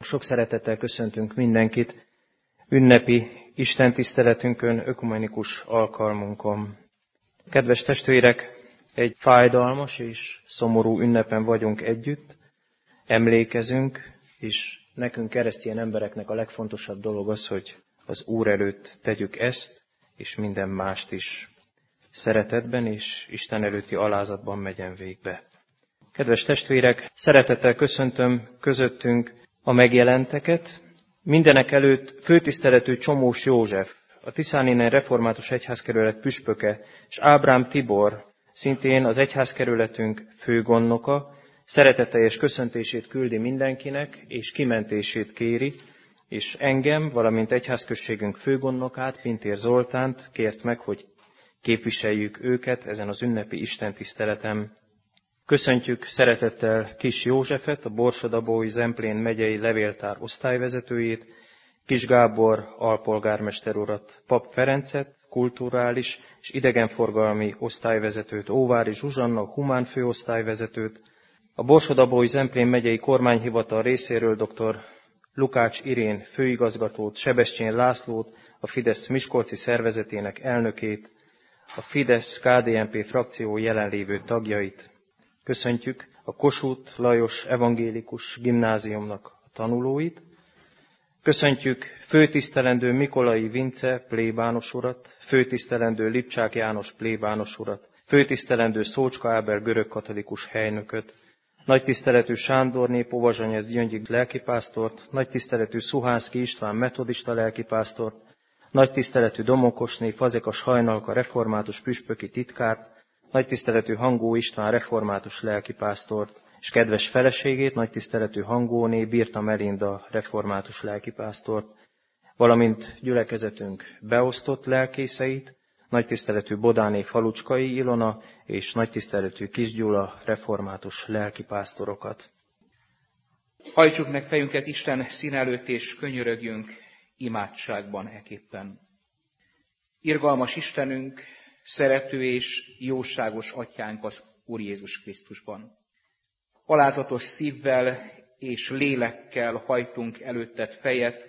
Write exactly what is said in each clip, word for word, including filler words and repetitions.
Sok szeretettel köszöntünk mindenkit ünnepi istentiszteletünkön, ökumenikus alkalmunkon. Kedves testvérek, egy fájdalmas és szomorú ünnepen vagyunk együtt, emlékezünk, és nekünk keresztény embereknek a legfontosabb dolog az, hogy az Úr előtt tegyük ezt, és minden mást is szeretetben és Isten előtti alázatban megyen végbe. Kedves testvérek, szeretettel köszöntöm közöttünk a megjelenteket. Mindenek előtt főtiszteletű Csomós József, a Tiszáninen Református Egyházkerület püspöke, és Ábrám Tibor, szintén az egyházkerületünk főgondnoka, szeretetteljes köszöntését küldi mindenkinek, és kimentését kéri, és engem, valamint egyházközségünk főgondnokát, Pintér Zoltánt kért meg, hogy képviseljük őket ezen az ünnepi istentiszteleten. Köszöntjük szeretettel Kis Józsefet, a Borsod-Abaúj Zemplén megyei levéltár osztályvezetőjét, Kis Gábor alpolgármester urat, Pap Ferencet, kulturális és idegenforgalmi osztályvezetőt, Óvári Zsuzsanna, humán főosztályvezetőt, a Borsod-Abaúj Zemplén megyei kormányhivatal részéről dr. Lukács Irén főigazgatót, Sebestyén Lászlót, a Fidesz Miskolci szervezetének elnökét, a Fidesz-ká dé en pé frakció jelenlévő tagjait. Köszöntjük a Kossuth Lajos Evangélikus Gimnáziumnak a tanulóit. Köszöntjük főtisztelendő Mikolai Vince plébános urat, főtisztelendő Lipcsák János plébános urat, főtisztelendő Szócska Ábel görögkatolikus helynököt, nagytiszteletű Sándorné Povazsanyez Gyöngyi lelkipásztort, nagytiszteletű Szuhánszky István metodista lelkipásztort, nagytiszteletű Domokosné Fazekas Hajnalka református püspöki titkárt, nagytiszteletű Hangó István református lelkipásztort, és kedves feleségét, nagytiszteletű Hangóné Birta Melinda református lelkipásztort, valamint gyülekezetünk beosztott lelkészeit, nagytiszteletű Bodáné Falucskai Ilona és nagytiszteletű Kis Gyula református lelkipásztorokat. Hajtsuk meg fejünket Isten szín előtt, és könyörögjünk imádságban eképpen. Irgalmas Istenünk, szerető és jóságos Atyánk az Úr Jézus Krisztusban. Alázatos szívvel és lélekkel hajtunk előtted fejet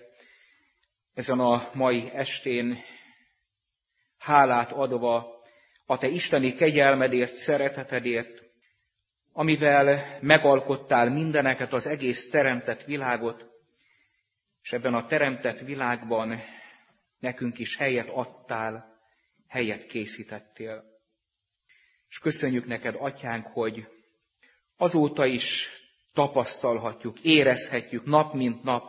ezen a mai estén, hálát adva a te isteni kegyelmedért, szeretetedért, amivel megalkottál mindeneket, az egész teremtett világot, és ebben a teremtett világban nekünk is helyet adtál, helyet készítettél. És köszönjük neked, Atyánk, hogy azóta is tapasztalhatjuk, érezhetjük nap mint nap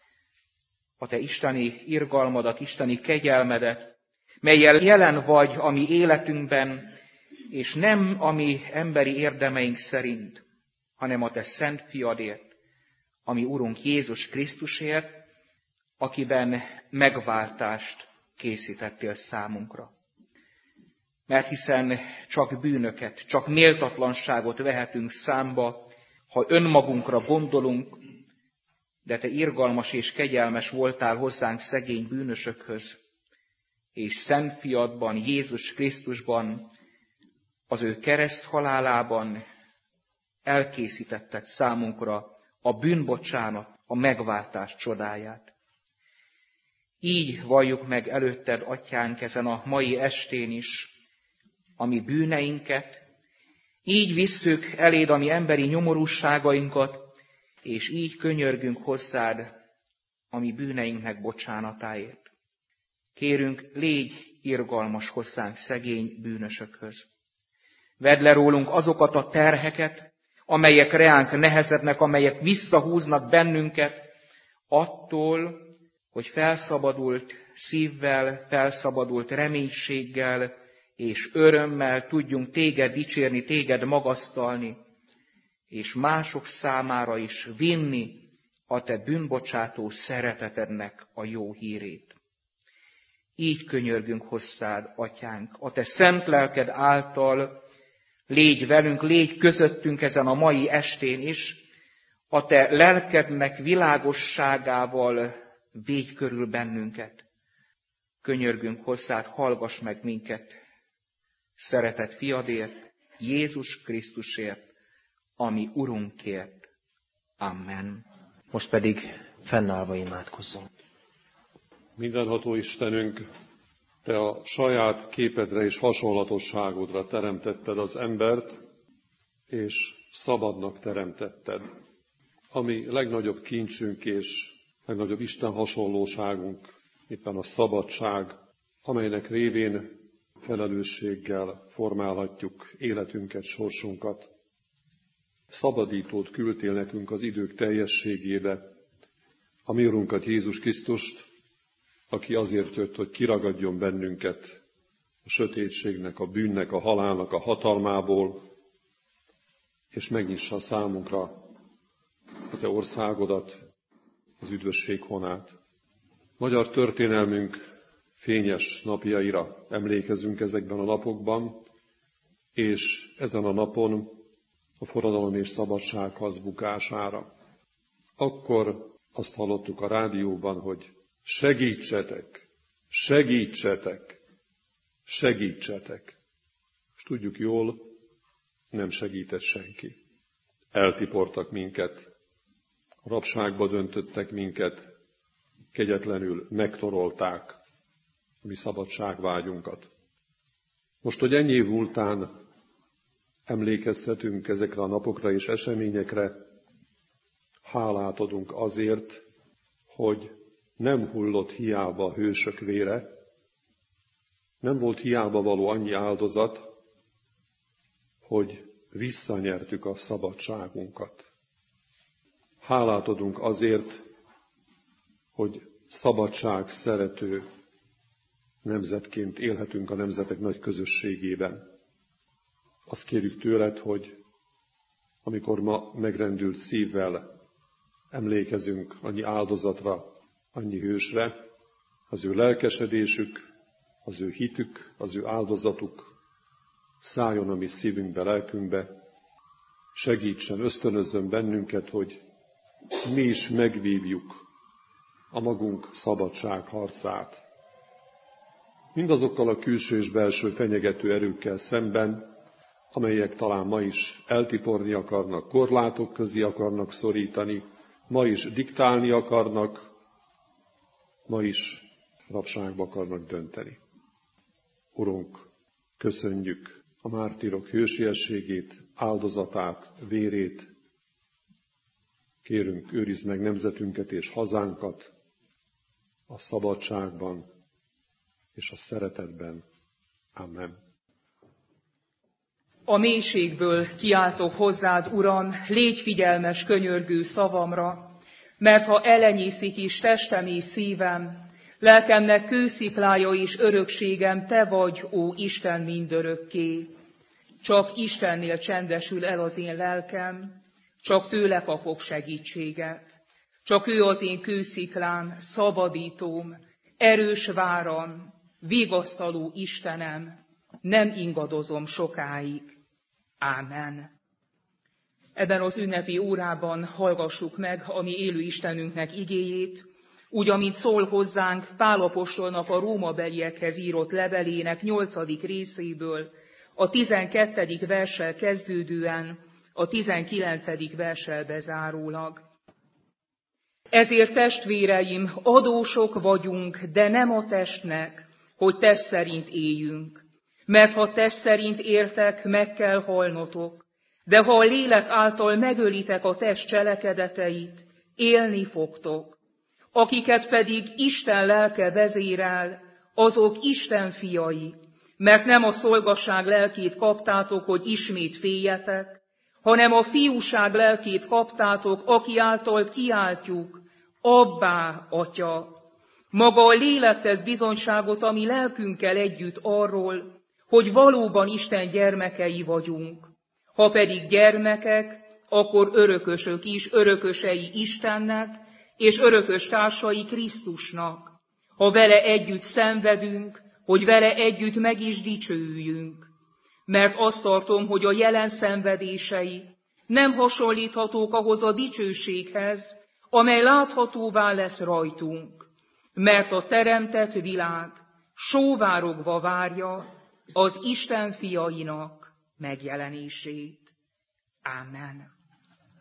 a te isteni irgalmadat, isteni kegyelmedet, mellyel jelen vagy a mi életünkben, és nem a mi emberi érdemeink szerint, hanem a te szent fiadért, a mi Urunk Jézus Krisztusért, akiben megváltást készítettél számunkra. Mert hiszen csak bűnöket, csak méltatlanságot vehetünk számba, ha önmagunkra gondolunk, de te irgalmas és kegyelmes voltál hozzánk szegény bűnösökhöz, és szent fiadban, Jézus Krisztusban, az ő kereszt halálában elkészítetted számunkra a bűnbocsánat, a megváltás csodáját. Így valljuk meg előtted, Atyánk, ezen a mai estén is a mi bűneinket, így visszük eléd a mi emberi nyomorúságainkat, és így könyörgünk hozzád a mi bűneinknek bocsánatáért. Kérünk, légy irgalmas hozzánk szegény bűnösökhöz. Vedd le rólunk azokat a terheket, amelyek reánk nehezednek, amelyek visszahúznak bennünket attól, hogy felszabadult szívvel, felszabadult reménységgel és örömmel tudjunk téged dicsérni, téged magasztalni, és mások számára is vinni a te bűnbocsátó szeretetednek a jó hírét. Így könyörgünk hozzád, Atyánk, a te szent lelked által légy velünk, légy közöttünk ezen a mai estén is, a te lelkednek világosságával védj körül bennünket. Könyörgünk hozzád, hallgass meg minket, szeretett fiadért, Jézus Krisztusért, ami Urunkért. Amen. Most pedig Fennállva imádkozzunk. Mindenható Istenünk, Te a saját képedre és hasonlatosságodra teremtetted az embert, és szabadnak teremtetted. Ami legnagyobb kincsünk és legnagyobb Isten hasonlóságunk, éppen a szabadság, amelynek révén felelősséggel formálhatjuk életünket, sorsunkat. Szabadítót küldtél nekünk az idők teljességébe, a mi Urunkat, Jézus Krisztust, aki azért jött, hogy kiragadjon bennünket a sötétségnek, a bűnnek, a halálnak a hatalmából, és megnyissa számunkra a Te országodat, az üdvösség honát. Magyar történelmünk fényes napjaira emlékezünk ezekben a napokban, és ezen a napon a forradalom és szabadságharc bukására. Akkor azt hallottuk a rádióban, hogy segítsetek, segítsetek, segítsetek. És tudjuk jól, nem segített senki. Eltiportak minket, rabságba döntöttek minket, kegyetlenül megtorolták a mi szabadságvágyunkat. Most, hogy ennyi év múltán emlékezhetünk ezekre a napokra és eseményekre, hálát adunk azért, hogy nem hullott hiába a hősök vére, nem volt hiába való annyi áldozat, hogy visszanyertük a szabadságunkat. Hálát adunk azért, hogy szabadság szerető nemzetként élhetünk a nemzetek nagy közösségében. Azt kérjük tőled, hogy amikor ma megrendült szívvel emlékezünk annyi áldozatra, annyi hősre, az ő lelkesedésük, az ő hitük, az ő áldozatuk szálljon a mi szívünkbe, lelkünkbe, segítsen, ösztönözzön bennünket, hogy mi is megvívjuk a magunk szabadságharcát. Mindazokkal a külső és belső fenyegető erőkkel szemben, amelyek talán ma is eltiporni akarnak, korlátok közé akarnak szorítani, ma is diktálni akarnak, ma is rabságba akarnak dönteni. Urunk, köszönjük a mártírok hősiességét, áldozatát, vérét. Kérünk, őrizd meg nemzetünket és hazánkat a szabadságban és a szeretetben. Amen. A mélységből kiáltok hozzád, Uram, légy figyelmes könyörgő szavamra, mert ha elenyészik is testem és szívem, lelkemnek kősziklája és örökségem, te vagy, ó Isten mindörökké. Csak Istennél csendesül el az én lelkem, csak tőle kapok segítséget. Csak ő az én kősziklám, szabadítóm, erős váram, vigasztaló Istenem, nem ingadozom sokáig. Ámen. Ebben az ünnepi órában hallgassuk meg a mi élő Istenünknek igéjét, úgy, amint szól hozzánk Pál apostolnak a rómabeliekhez írott levelének nyolcadik részéből, a tizenkettedik verssel kezdődően, a tizenkilencedik verssel bezárólag. Ezért, testvéreim, adósok vagyunk, de nem a testnek, hogy test szerint éljünk. Mert ha test szerint éltek, meg kell halnotok, de ha a lélek által megölitek a test cselekedeteit, élni fogtok. Akiket pedig Isten lelke vezérel, azok Isten fiai, mert nem a szolgasság lelkét kaptátok, hogy ismét féljetek, hanem a fiúság lelkét kaptátok, aki által kiáltjuk, Abbá, Atya. Maga a lélek tesz bizonyságot a mi lelkünkkel együtt arról, hogy valóban Isten gyermekei vagyunk. Ha pedig gyermekek, akkor örökösök is, örökösei Istennek, és örökös társai Krisztusnak. Ha vele együtt szenvedünk, hogy vele együtt meg is dicsőüljünk. Mert azt tartom, hogy a jelen szenvedései nem hasonlíthatók ahhoz a dicsőséghez, amely láthatóvá lesz rajtunk. Mert a teremtett világ sóvárogva várja az Isten fiainak megjelenését. Ámen.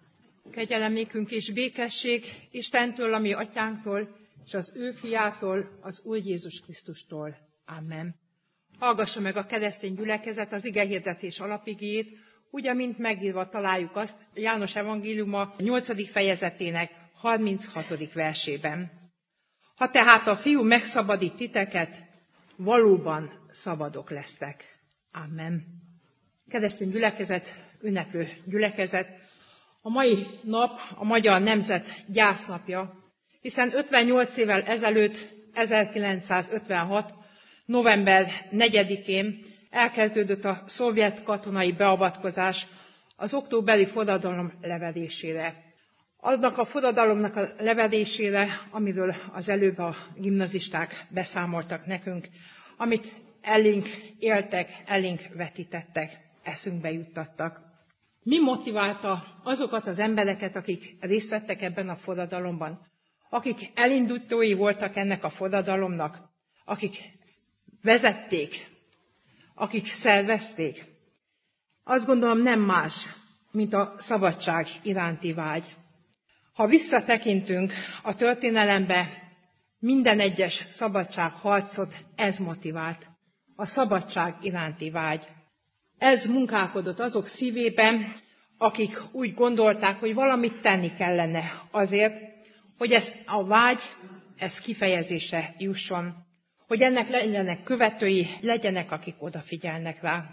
Kegyelem és békesség Istentől, a mi atyánktól, és az ő fiától, az Úr Jézus Krisztustól. Amen. Hallgassa meg a keresztény gyülekezet az igehirdetés alapigéjét, úgy, amint megírva találjuk azt János evangéliuma nyolcadik fejezetének harminchatodik versében. Ha tehát a Fiú megszabadít titeket, valóban szabadok lesztek. Amen. Keresztény gyülekezet, ünneplő gyülekezet, a mai nap a magyar nemzet gyásznapja, hiszen ötvennyolc évvel ezelőtt, ezerkilencszázötvenhat. november negyedikén elkezdődött a szovjet katonai beavatkozás az októberi forradalom leverésére. Annak a forradalomnak a leverésére, amiről az előbb a gimnazisták beszámoltak nekünk, amit elénk éltek, elénk vetítettek, eszünkbe juttattak. Mi motiválta azokat az embereket, akik részt vettek ebben a forradalomban, akik elindítói voltak ennek a forradalomnak, akik vezették, akik szervezték? Azt gondolom nem más, mint a szabadság iránti vágy. Ha visszatekintünk a történelembe, minden egyes szabadságharcot ez motivált, a szabadság iránti vágy. Ez munkálkodott azok szívében, akik úgy gondolták, hogy valamit tenni kellene azért, hogy ez a vágy, ez kifejezésre jusson, hogy ennek legyenek követői, legyenek, akik odafigyelnek rá.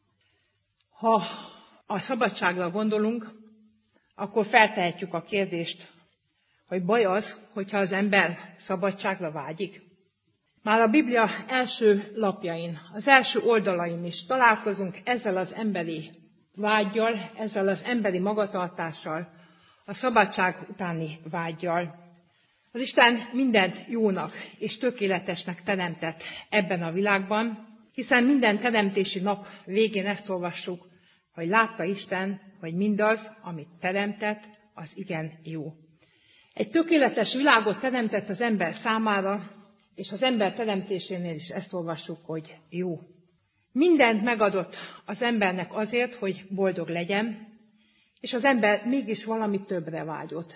Ha a szabadságra gondolunk, akkor feltehetjük a kérdést, hogy baj az, hogyha az ember szabadságra vágyik. Már a Biblia első lapjain, az első oldalain is találkozunk ezzel az emberi vággyal, ezzel az emberi magatartással, a szabadság utáni vággyal. Az Isten mindent jónak és tökéletesnek teremtett ebben a világban, hiszen minden teremtési nap végén ezt olvassuk, hogy látta Isten, hogy mindaz, amit teremtett, az igen jó. Egy tökéletes világot teremtett az ember számára, és az ember teremtésénél is ezt olvassuk, hogy jó. Mindent megadott az embernek azért, hogy boldog legyen, és az ember mégis valami többre vágyott.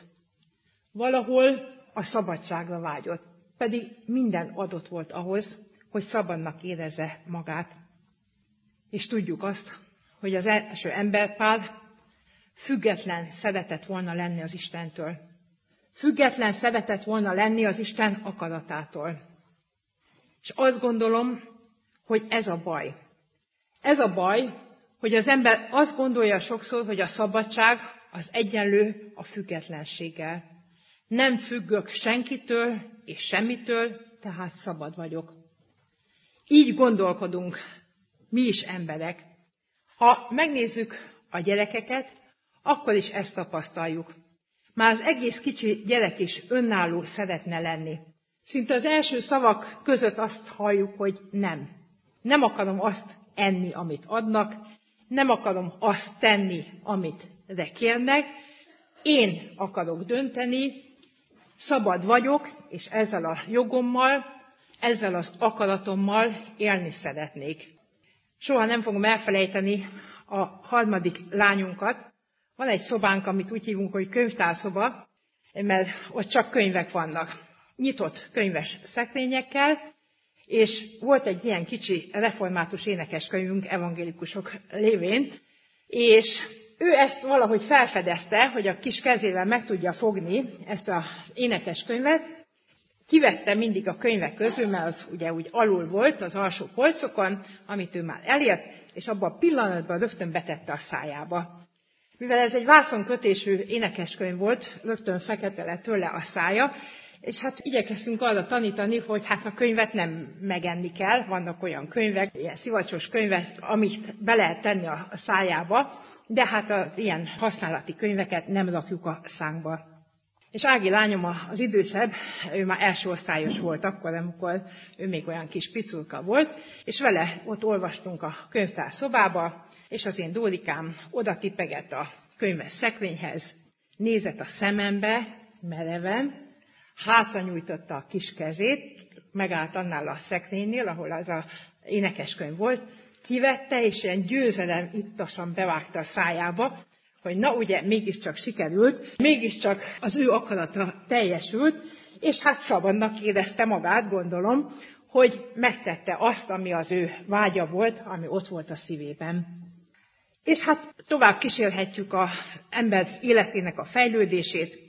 Valahol a szabadságra vágyott, pedig minden adott volt ahhoz, hogy szabadnak érezze magát. És tudjuk azt, hogy az első emberpár független szeretett volna lenni az Istentől. Független szeretett volna lenni az Isten akaratától. És azt gondolom, hogy ez a baj. Ez a baj, hogy az ember azt gondolja sokszor, hogy a szabadság az egyenlő a függetlenséggel. Nem függök senkitől és semmitől, tehát szabad vagyok. Így gondolkodunk mi is emberek. Ha megnézzük a gyerekeket, akkor is ezt tapasztaljuk. Már az egész kicsi gyerek is önálló szeretne lenni. Szinte az első szavak között azt halljuk, hogy nem. Nem akarom azt enni, amit adnak, nem akarom azt tenni, amit kérnek. Én akarok dönteni, szabad vagyok, és ezzel a jogommal, ezzel az akaratommal élni szeretnék. Soha nem fogom elfelejteni a harmadik lányunkat. Van egy szobánk, amit úgy hívunk, hogy könyvtárszoba, mert ott csak könyvek vannak. Nyitott könyves szekrényekkel, és volt egy ilyen kicsi református énekeskönyvünk evangélikusok lévén, és ő ezt valahogy felfedezte, hogy a kis kezével meg tudja fogni ezt az énekeskönyvet, kivette mindig a könyvek közül, mert az ugye úgy alul volt az alsó polcokon, amit ő már elért, és abban a pillanatban rögtön betette a szájába. Mivel ez egy vászonkötésű énekeskönyv volt, rögtön fekete lett tőle a szája, és hát igyekeztünk arra tanítani, hogy hát a könyvet nem megenni kell, vannak olyan könyvek, ilyen szivacsos könyvek, amit be lehet tenni a szájába, de hát az ilyen használati könyveket nem rakjuk a szánkba. És Ági lányom az idősebb, ő már első osztályos volt akkor, amikor ő még olyan kis piculka volt, és vele ott olvastunk a könyvtár szobába, és az én Dórikám oda tipegett a könyves szekrényhez, nézett a szemembe mereven, hátra nyújtotta a kis kezét, megállt annál a szekrénynél, ahol az a énekeskönyv volt, kivette, és ilyen győzelem ittasan bevágta a szájába, hogy na ugye, mégiscsak sikerült, mégiscsak az ő akarata teljesült, és hát szabadnak érezte magát, gondolom, hogy megtette azt, ami az ő vágya volt, ami ott volt a szívében. És hát tovább kísérhetjük az ember életének a fejlődését.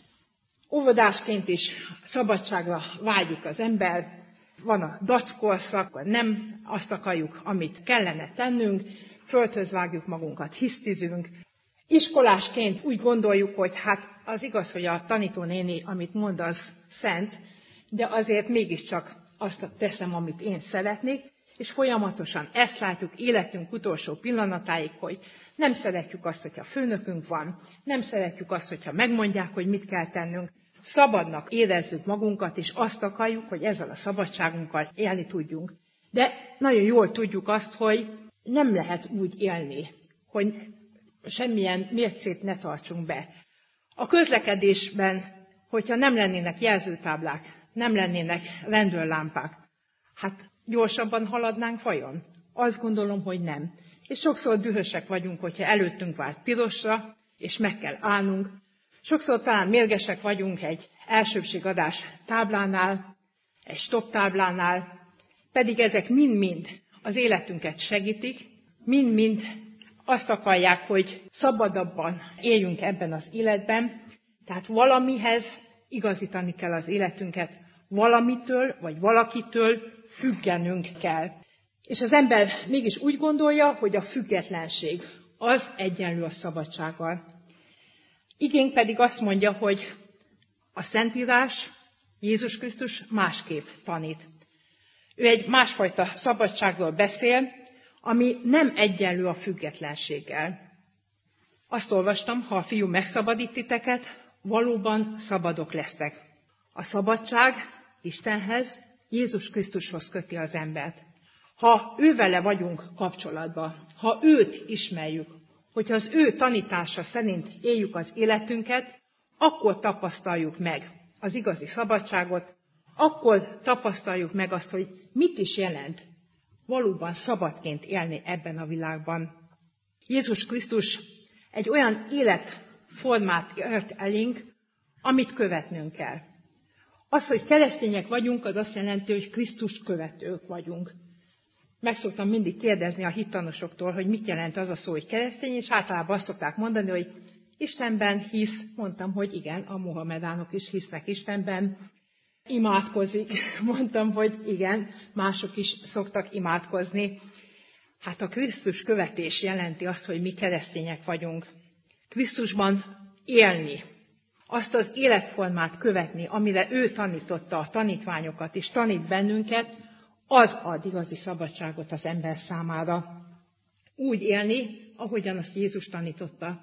Óvodásként is szabadságra vágyik az ember, van a dackorszak, nem azt akarjuk, amit kellene tennünk, földhöz vágjuk magunkat, hisztizünk. Iskolásként úgy gondoljuk, hogy hát az igaz, hogy a tanítónéni, amit mond, az szent, de azért mégiscsak azt teszem, amit én szeretnék, és folyamatosan ezt látjuk életünk utolsó pillanatáig, hogy nem szeretjük azt, hogyha főnökünk van, nem szeretjük azt, hogyha megmondják, hogy mit kell tennünk. Szabadnak érezzük magunkat, és azt akarjuk, hogy ezzel a szabadságunkkal élni tudjunk. De nagyon jól tudjuk azt, hogy nem lehet úgy élni, hogy semmilyen mércét ne tartsunk be. A közlekedésben, hogyha nem lennének jelzőtáblák, nem lennének rendőrlámpák, hát gyorsabban haladnánk vajon? Azt gondolom, hogy nem. És sokszor dühösek vagyunk, hogyha előttünk vált pirosra, és meg kell állnunk. Sokszor talán mérgesek vagyunk egy elsőbbségadás táblánál, egy stop táblánál, pedig ezek mind-mind az életünket segítik, mind-mind azt akarják, hogy szabadabban éljünk ebben az életben, tehát valamihez igazítani kell az életünket, valamitől vagy valakitől függenünk kell. És az ember mégis úgy gondolja, hogy a függetlenség az egyenlő a szabadsággal. Igénk pedig azt mondja, hogy a Szentírás, Jézus Krisztus másképp tanít. Ő egy másfajta szabadságról beszél, ami nem egyenlő a függetlenséggel. Azt olvastam, ha a Fiú megszabadít titeket, valóban szabadok lesztek. A szabadság Istenhez, Jézus Krisztushoz köti az embert. Ha ővele vagyunk kapcsolatban, ha őt ismerjük, hogyha az ő tanítása szerint éljük az életünket, akkor tapasztaljuk meg az igazi szabadságot, akkor tapasztaljuk meg azt, hogy mit is jelent valóban szabadként élni ebben a világban. Jézus Krisztus egy olyan életformát ért elénk, amit követnünk kell. Az, hogy keresztények vagyunk, az azt jelenti, hogy Krisztus követők vagyunk. Meg szoktam mindig kérdezni a hittanosoktól, hogy mit jelent az a szó, hogy keresztény, és általában azt szokták mondani, hogy Istenben hisz. Mondtam, hogy igen, a mohamedánok is hisznek Istenben. Imádkozik. Mondtam, hogy igen, mások is szoktak imádkozni. Hát a Krisztus követés jelenti azt, hogy mi keresztények vagyunk. Krisztusban élni, azt az életformát követni, amire ő tanította a tanítványokat, és tanít bennünket, az ad igazi szabadságot az ember számára. Úgy élni, ahogyan azt Jézus tanította.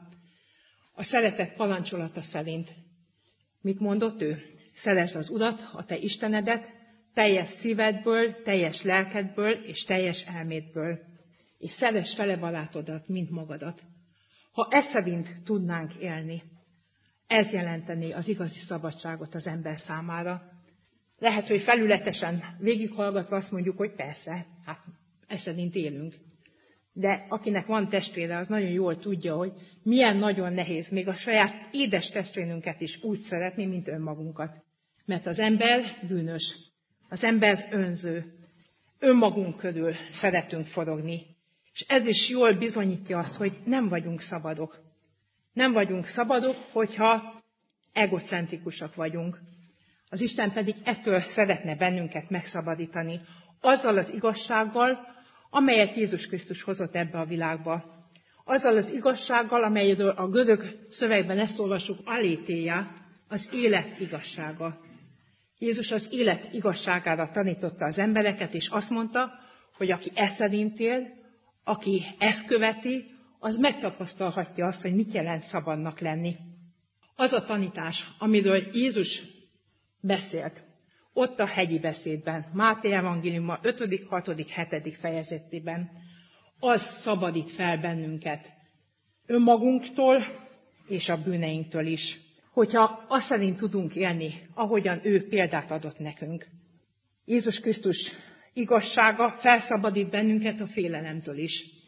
A szeretet parancsolata szerint. Mit mondott ő? Szeresd az Urat, a te Istenedet, teljes szívedből, teljes lelkedből és teljes elmédből. És szeresd fele barátodat, mint magadat. Ha ez szerint tudnánk élni, ez jelenteni az igazi szabadságot az ember számára. Lehet, hogy felületesen végighallgatva azt mondjuk, hogy persze, hát ez szerint élünk. De akinek van testvére, az nagyon jól tudja, hogy milyen nagyon nehéz még a saját édes testvérünket is úgy szeretni, mint önmagunkat. Mert az ember bűnös, az ember önző, önmagunk körül szeretünk forogni. És ez is jól bizonyítja azt, hogy nem vagyunk szabadok. Nem vagyunk szabadok, hogyha egocentrikusak vagyunk. Az Isten pedig ettől szeretne bennünket megszabadítani, azzal az igazsággal, amelyet Jézus Krisztus hozott ebbe a világba. Azzal az igazsággal, amelyről a görög szövegben ezt olvasjuk, alétéja, az élet igazsága. Jézus az élet igazságára tanította az embereket, és azt mondta, hogy aki e szerint él, aki ezt követi, az megtapasztalhatja azt, hogy mit jelent szabadnak lenni. Az a tanítás, amiről Jézus beszélt, ott a hegyi beszédben, Máté evangéliuma ötödik, hatodik, hetedik fejezetében, az szabadít fel bennünket önmagunktól és a bűneinktől is, hogyha azt szerint tudunk élni, ahogyan ő példát adott nekünk. Jézus Krisztus igazsága felszabadít bennünket a félelemtől is.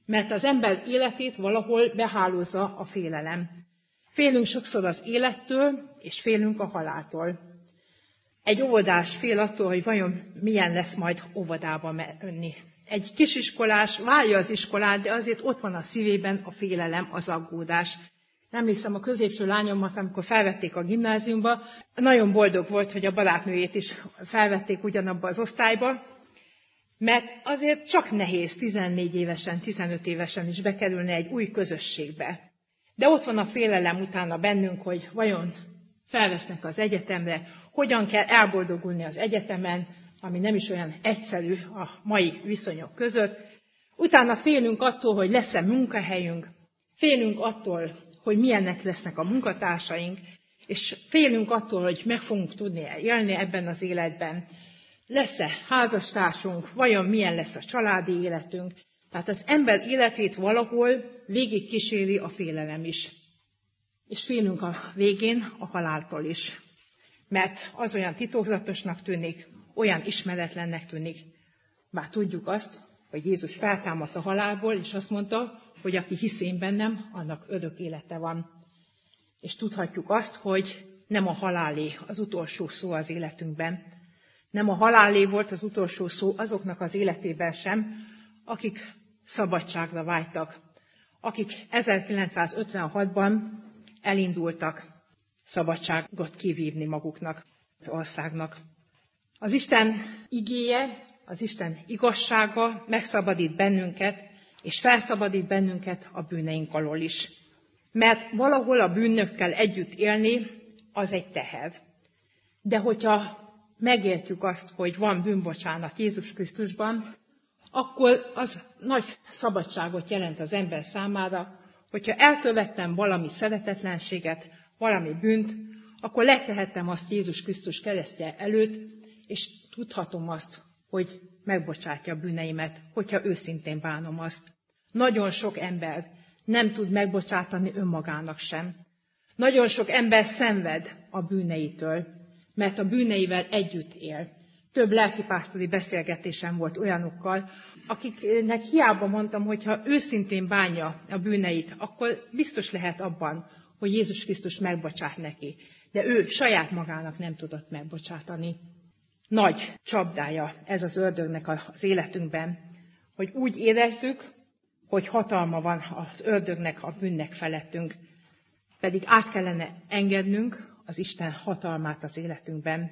Mert az ember életét valahol behálózza a félelem. Félünk sokszor az élettől, és félünk a haláltól. Egy óvodás fél attól, hogy vajon milyen lesz majd óvodába menni. Egy kisiskolás várja az iskolát, de azért ott van a szívében a félelem, az aggódás. Emlékszem a középső lányomat, amikor felvették a gimnáziumba, nagyon boldog volt, hogy a barátnőjét is felvették ugyanabba az osztályba, mert azért csak nehéz tizennégy évesen, tizenöt évesen is bekerülni egy új közösségbe. De ott van a félelem utána bennünk, hogy vajon felvesznek az egyetemre, hogyan kell elboldogulni az egyetemen, ami nem is olyan egyszerű a mai viszonyok között. Utána félünk attól, hogy lesz-e munkahelyünk, félünk attól, hogy milyennek lesznek a munkatársaink, és félünk attól, hogy meg fogunk tudni élni ebben az életben. Lesz-e házastársunk, vajon milyen lesz a családi életünk. Tehát az ember életét valahol végig kíséri a félelem is. És félünk a végén a haláltól is. Mert az olyan titokzatosnak tűnik, olyan ismeretlennek tűnik. Bár tudjuk azt, hogy Jézus feltámadt a halálból, és azt mondta, hogy aki hisz én bennem, annak örök élete van. És tudhatjuk azt, hogy nem a halálé az utolsó szó az életünkben. Nem a halálé volt az utolsó szó azoknak az életében sem, akik szabadságra vágytak, akik ezerkilencszázötvenhatban elindultak szabadságot kivívni maguknak, az országnak. Az Isten igéje, az Isten igazsága megszabadít bennünket, és felszabadít bennünket a bűneink alól is. Mert valahol a bűnökkel együtt élni, az egy teher. De hogyha megértjük azt, hogy van bűnbocsánat Jézus Krisztusban, akkor az nagy szabadságot jelent az ember számára, hogyha elkövettem valami szeretetlenséget, valami bűnt, akkor letehettem azt Jézus Krisztus keresztje előtt, és tudhatom azt, hogy megbocsátja a bűneimet, hogyha őszintén bánom azt. Nagyon sok ember nem tud megbocsátani önmagának sem. Nagyon sok ember szenved a bűneitől, mert a bűneivel együtt él. Több lelkipásztori beszélgetésem volt olyanokkal, akiknek hiába mondtam, hogy ha őszintén bánja a bűneit, akkor biztos lehet abban, hogy Jézus Krisztus megbocsát neki. De ő saját magának nem tudott megbocsátani. Nagy csapdája ez az ördögnek az életünkben, hogy úgy érezzük, hogy hatalma van az ördögnek, a bűnnek felettünk. Pedig át kellene engednünk az Isten hatalmát az életünkben.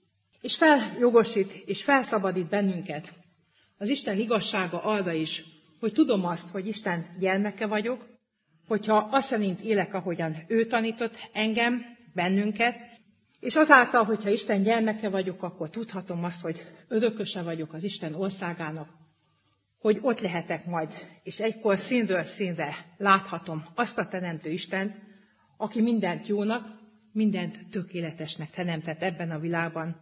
És feljogosít, és felszabadít bennünket az Isten igazsága arra is, hogy tudom azt, hogy Isten gyermeke vagyok, hogyha azt szerint élek, ahogyan ő tanított engem, bennünket, és azáltal, hogyha Isten gyermeke vagyok, akkor tudhatom azt, hogy örököse vagyok az Isten országának, hogy ott lehetek majd, és egykor színről színre láthatom azt a teremtő Istent, aki mindent jónak, mindent tökéletesnek teremtett ebben a világban.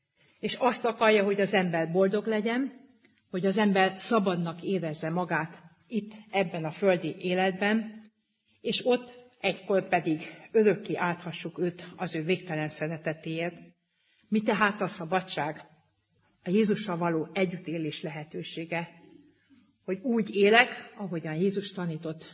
És azt akarja, hogy az ember boldog legyen, hogy az ember szabadnak érezze magát itt, ebben a földi életben, és ott egykor pedig örökké áthassuk őt az ő végtelen szeretetéért. Mi tehát a szabadság? A Jézussal való együttélés lehetősége, hogy úgy élek, ahogyan Jézus tanított.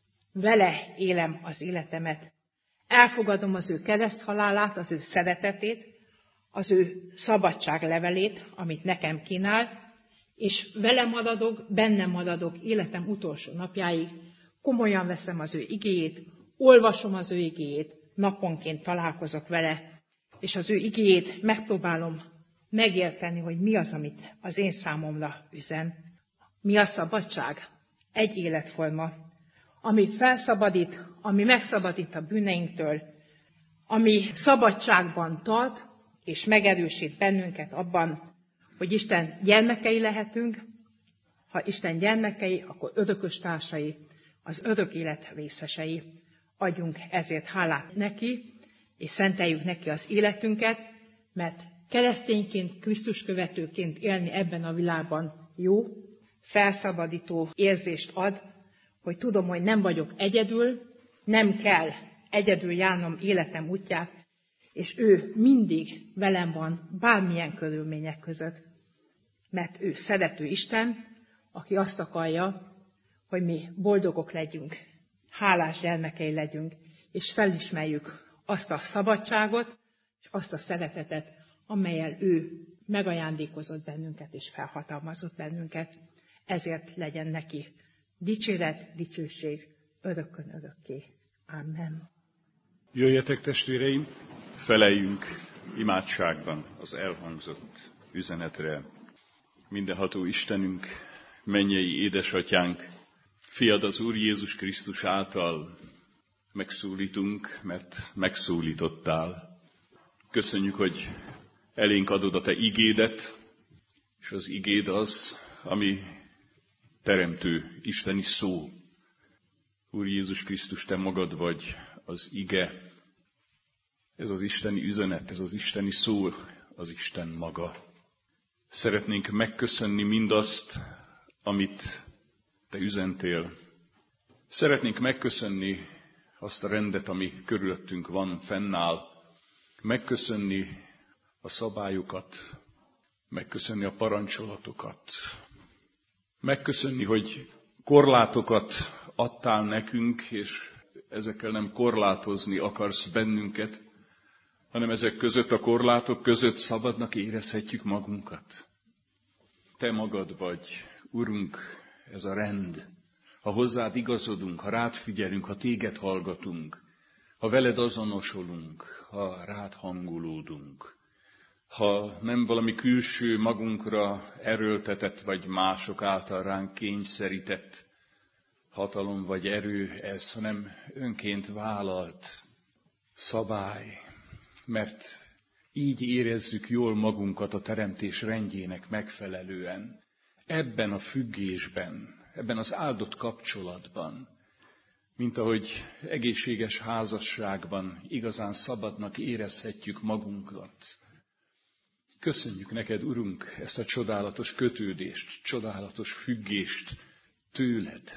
Vele élem az életemet. Elfogadom az ő kereszthalálát, az ő szeretetét, az ő szabadságlevelét, amit nekem kínál, és vele maradok, bennem maradok életem utolsó napjáig, komolyan veszem az ő igéjét, olvasom az ő igéjét, naponként találkozok vele, és az ő igéjét megpróbálom megérteni, hogy mi az, amit az én számomra üzen. Mi a szabadság? Egy életforma, ami felszabadít, ami megszabadít a bűneinktől, ami szabadságban tart, és megerősít bennünket abban, hogy Isten gyermekei lehetünk. Ha Isten gyermekei, akkor örökös társai, az örök élet részesei. Adjunk ezért hálát neki, és szenteljük neki az életünket, mert keresztényként, Krisztus követőként élni ebben a világban jó, felszabadító érzést ad, hogy tudom, hogy nem vagyok egyedül, nem kell egyedül járnom életem útját, és ő mindig velem van bármilyen körülmények között. Mert ő szerető Isten, aki azt akarja, hogy mi boldogok legyünk, hálás gyermekei legyünk, és felismerjük azt a szabadságot, és azt a szeretetet, amellyel ő megajándékozott bennünket, és felhatalmazott bennünket. Ezért legyen neki dicséret, dicsőség örökkön örökké. Amen. Jöjjetek, testvéreim, feleljünk imádságban az elhangzott üzenetre. Mindenható Istenünk, mennyei édesatyánk, Fiad az Úr Jézus Krisztus által megszólítunk, mert megszólítottál. Köszönjük, hogy elénk adod a te igédet, és az igéd az, ami teremtő, isteni szó. Úr Jézus Krisztus, te magad vagy az ige. Ez az isteni üzenet, ez az isteni szó, az Isten maga. Szeretnénk megköszönni mindazt, amit te üzentél. Szeretnénk megköszönni azt a rendet, ami körülöttünk van, fennáll. Megköszönni a szabályokat, megköszönni a parancsolatokat. Megköszönni, hogy korlátokat adtál nekünk, és ezekkel nem korlátozni akarsz bennünket, hanem ezek között, a korlátok között szabadnak érezhetjük magunkat. Te magad vagy, Urunk, ez a rend. Ha hozzád igazodunk, ha rád figyelünk, ha téged hallgatunk, ha veled azonosulunk, ha rád hangolódunk, ha nem valami külső magunkra erőltetett, vagy mások által ránk kényszerített hatalom vagy erő ez, hanem önként vállalt szabály, mert így érezzük jól magunkat a teremtés rendjének megfelelően. Ebben a függésben, ebben az áldott kapcsolatban, mint ahogy egészséges házasságban igazán szabadnak érezhetjük magunkat. Köszönjük neked, Urunk, ezt a csodálatos kötődést, csodálatos függést tőled.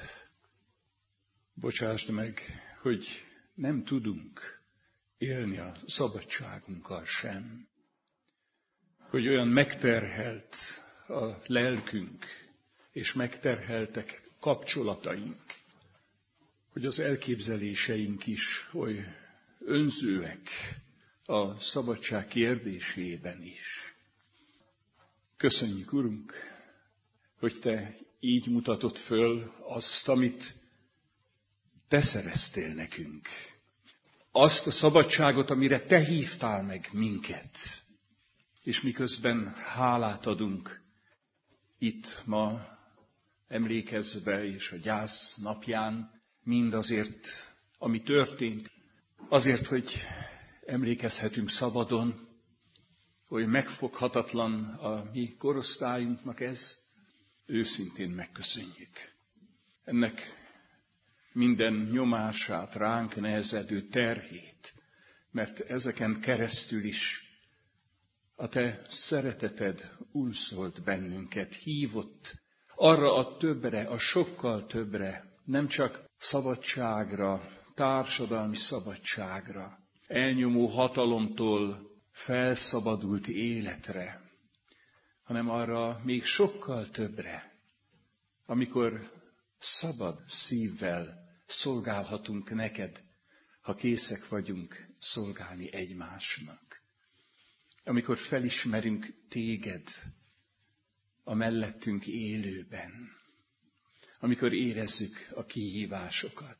Bocsásd meg, hogy nem tudunk élni a szabadságunkkal sem. Hogy olyan megterhelt a lelkünk, és megterheltek kapcsolataink, hogy az elképzeléseink is oly önzőek a szabadság kérdésében is. Köszönjük, Urunk, hogy te így mutatod föl azt, amit te szereztél nekünk. Azt a szabadságot, amire te hívtál meg minket. És miközben hálát adunk itt ma, emlékezve és a gyász napján, mindazért, ami történt, azért, hogy emlékezhetünk szabadon, hogy megfoghatatlan a mi korosztályunknak ez, őszintén megköszönjük. Ennek minden nyomását, ránk nehezedő terhét, mert ezeken keresztül is a te szereteted újszolt bennünket, hívott arra a többre, a sokkal többre, nem csak szabadságra, társadalmi szabadságra, elnyomó hatalomtól felszabadult életre, hanem arra még sokkal többre, amikor szabad szívvel szolgálhatunk neked, ha készek vagyunk szolgálni egymásnak. Amikor felismerünk téged a mellettünk élőben, amikor érezzük a kihívásokat.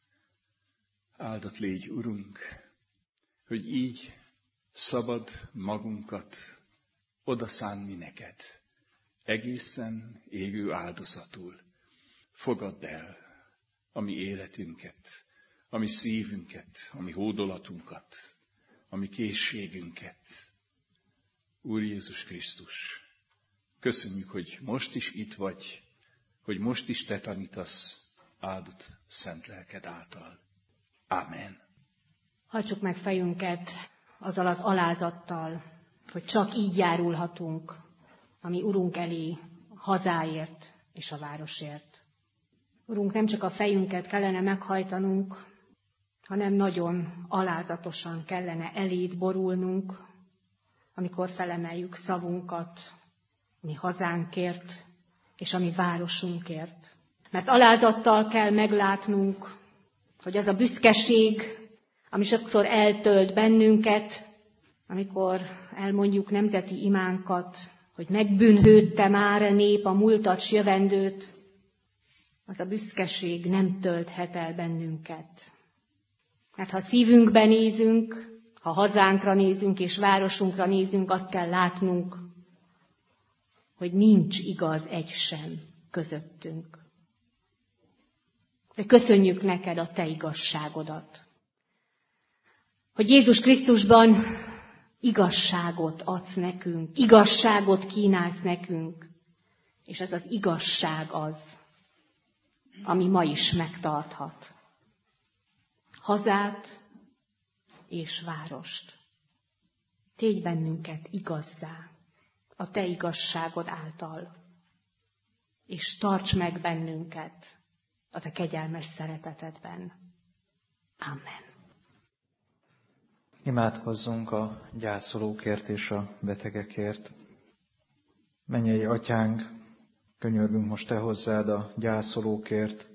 Áldott légy, Urunk, hogy így szabad magunkat odaszánni neked, egészen égő áldozatul. Fogadd el a mi életünket, a mi szívünket, a mi hódolatunkat, a mi készségünket. Úr Jézus Krisztus, köszönjük, hogy most is itt vagy, hogy most is te tanítasz áldott szent lelked által. Ámen. Hajtsuk meg fejünket azzal az alázattal, hogy csak így járulhatunk a mi Urunk elé, a hazáért és a városért. Urunk, nem csak a fejünket kellene meghajtanunk, hanem nagyon alázatosan kellene eléd borulnunk, amikor felemeljük szavunkat a mi hazánkért és a mi városunkért. Mert alázattal kell meglátnunk, hogy az a büszkeség, ami sokszor eltölt bennünket, amikor elmondjuk nemzeti imánkat, hogy megbűnhődte már a nép a múltat s jövendőt, az a büszkeség nem tölthet el bennünket. Mert ha szívünkbe nézünk, ha hazánkra nézünk és városunkra nézünk, azt kell látnunk, hogy nincs igaz egy sem közöttünk. De köszönjük neked a te igazságodat. Hogy Jézus Krisztusban igazságot adsz nekünk, igazságot kínálsz nekünk, és ez az igazság az, ami ma is megtarthat. Hazát és várost. Tégy bennünket igazzá a te igazságod által, és tarts meg bennünket a te kegyelmes szeretetedben. Amen. Imádkozzunk a gyászolókért és a betegekért. Mennyei Atyánk, könyörgünk most te hozzád a gyászolókért,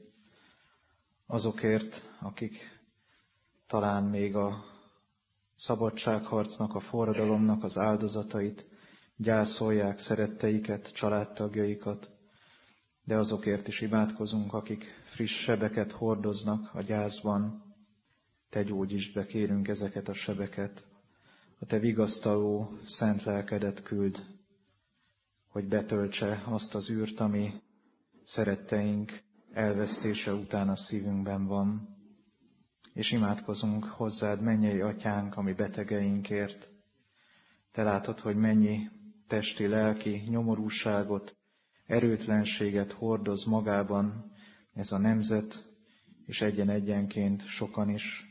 azokért, akik talán még a szabadságharcnak, a forradalomnak az áldozatait gyászolják, szeretteiket, családtagjaikat, de azokért is imádkozunk, akik friss sebeket hordoznak a gyászban. Te gyógyítsd be, kérünk ezeket a sebeket. A te vigasztaló szent lelkedet küld, hogy betöltse azt az űrt, ami szeretteink elvesztése után a szívünkben van. És imádkozunk hozzád, mennyei Atyánk, ami betegeinkért. Te látod, hogy mennyi testi, lelki nyomorúságot, erőtlenséget hordoz magában ez a nemzet, és egyen-egyenként sokan is.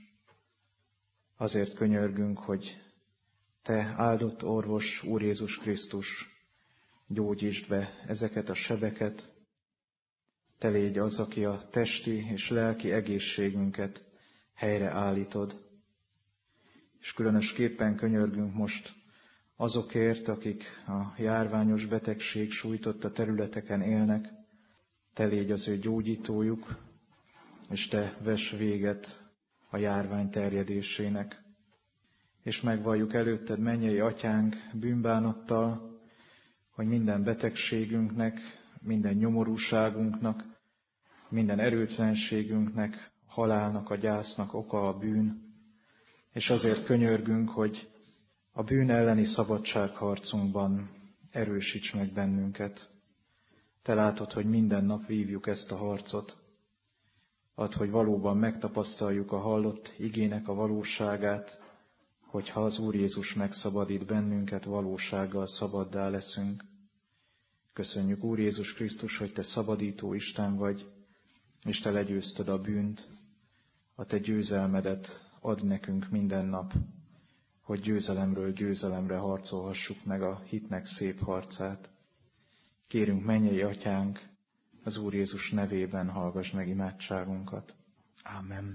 Azért könyörgünk, hogy te áldott orvos, Úr Jézus Krisztus, gyógyítsd be ezeket a sebeket. Te légy az, aki a testi és lelki egészségünket helyreállítod. És különösképpen könyörgünk most azokért, akik a járványos betegség sújtotta területeken élnek. Te légy az ő gyógyítójuk, és te vess véget a járvány terjedésének. És megvalljuk előtted, mennyei Atyánk, bűnbánattal, hogy minden betegségünknek, minden nyomorúságunknak, minden erőtlenségünknek, halálnak, a gyásznak oka a bűn. És azért könyörgünk, hogy a bűn elleni szabadságharcunkban erősíts meg bennünket. Te látod, hogy minden nap vívjuk ezt a harcot. Add, hogy valóban megtapasztaljuk a hallott igének a valóságát, hogyha az Úr Jézus megszabadít bennünket, valósággal szabaddá leszünk. Köszönjük, Úr Jézus Krisztus, hogy te szabadító Isten vagy, és te legyőzted a bűnt. A te győzelmedet add nekünk minden nap, hogy győzelemről győzelemre harcolhassuk meg a hitnek szép harcát. Kérünk, mennyei Atyánk, az Úr Jézus nevében hallgass meg imádságunkat. Ámen.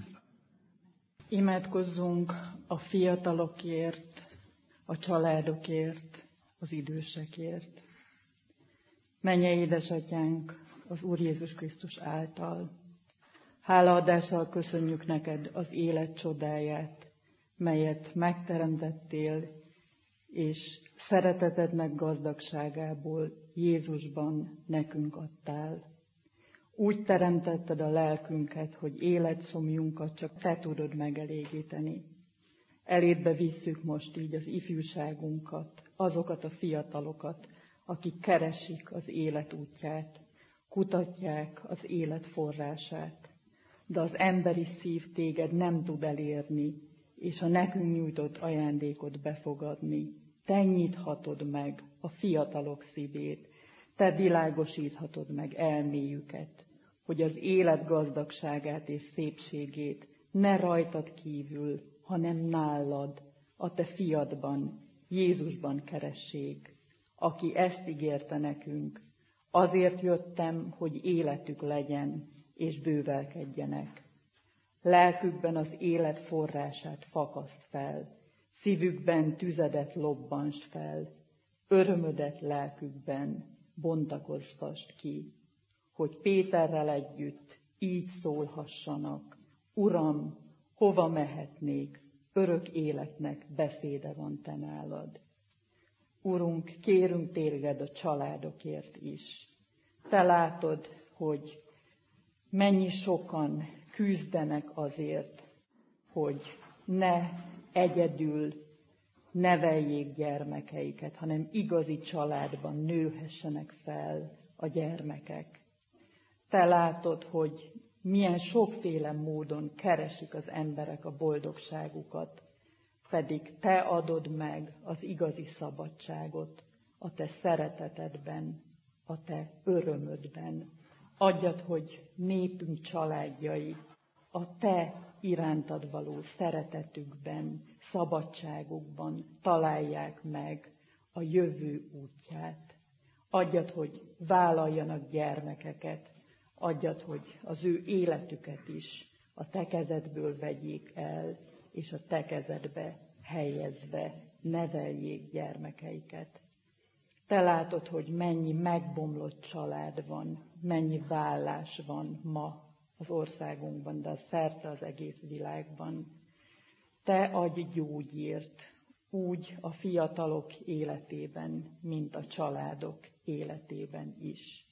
Imádkozzunk a fiatalokért, a családokért, az idősekért. Mennyei édesatyánk, az Úr Jézus Krisztus által. Hálaadással köszönjük neked az élet csodáját, melyet megteremtettél, és szeretetednek gazdagságából Jézusban nekünk adtál. Úgy teremtetted a lelkünket, hogy életszomjunkat csak te tudod megelégíteni. Elédbe visszük most így az ifjúságunkat, azokat a fiatalokat, akik keresik az élet útját, kutatják az élet forrását. De az emberi szív téged nem tud elérni, és a nekünk nyújtott ajándékot befogadni. Te nyithatod meg a fiatalok szívét, te világosíthatod meg elméjüket, hogy az élet gazdagságát és szépségét ne rajtad kívül, hanem nálad, a te fiadban, Jézusban keressék, aki ezt ígérte nekünk. Azért jöttem, hogy életük legyen, és bővelkedjenek. Lelkükben az élet forrását fakaszt fel, szívükben tüzedet lobbansd fel, örömödet lelkükben bontakoztasd ki. hogy Péterrel együtt így szólhassanak: Uram, hova mehetnék? Örök életnek beszéde van te nálad. Urunk, kérünk téged a családokért is. Te látod, hogy mennyi sokan küzdenek azért, hogy ne egyedül neveljék gyermekeiket, hanem igazi családban nőhessenek fel a gyermekek. Te látod, hogy milyen sokféle módon keresik az emberek a boldogságukat, pedig te adod meg az igazi szabadságot a te szeretetedben, a te örömödben. Adjad, hogy népünk családjai a te irántad való szeretetükben, szabadságukban találják meg a jövő útját. Adjad, hogy vállaljanak gyermekeket, adjad, hogy az ő életüket is a te kezedből vegyék el, és a te kezedbe helyezve neveljék gyermekeiket. Te látod, hogy mennyi megbomlott család van, mennyi vállás van ma az országunkban, de a szerte az egész világban. Te adj gyógyírt úgy a fiatalok életében, mint a családok életében is.